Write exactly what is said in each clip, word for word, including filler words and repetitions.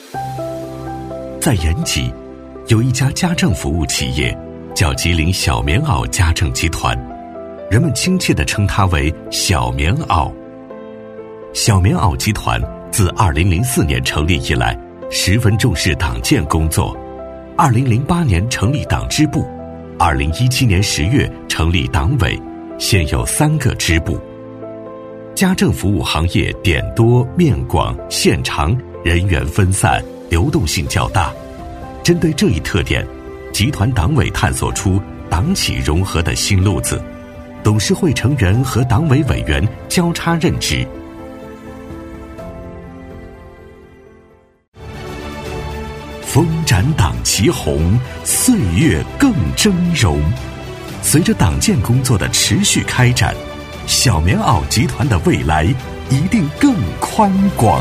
在延吉，有一家家政服务企业，叫吉林小棉袄家政集团，人们亲切地称它为小棉袄。小棉袄集团自二零零四年成立以来，十分重视党建工作。二零零八年成立党支部，二零一七年十月成立党委，现有三个支部。家政服务行业点多面广线长，人员分散，流动性较大。针对这一特点，集团党委探索出党企融合的新路子，董事会成员和党委委员交叉任职。风展党旗红，岁月更峥嵘。随着党建工作的持续开展，小棉袄集团的未来一定更宽广。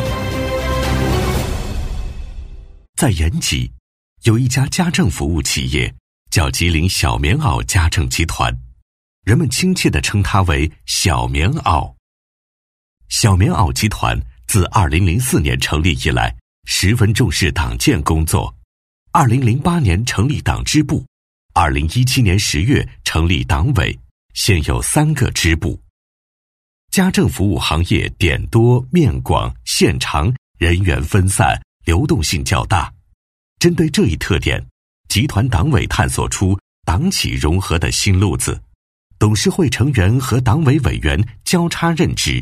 在延吉，有一家家政服务企业，叫吉林小棉袄家政集团，人们亲切地称它为小棉袄。小棉袄集团自二零零四年成立以来，十分重视党建工作。二零零八年成立党支部，二零一七年十月成立党委，现有三个支部。家政服务行业点多面广线长，人员分散，流动性较大。针对这一特点，集团党委探索出党企融合的新路子，董事会成员和党委委员交叉任职。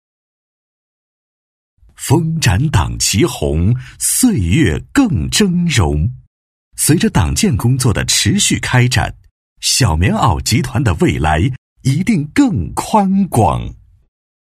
风展党旗红，岁月更峥嵘。随着党建工作的持续开展，小棉袄集团的未来一定更宽广。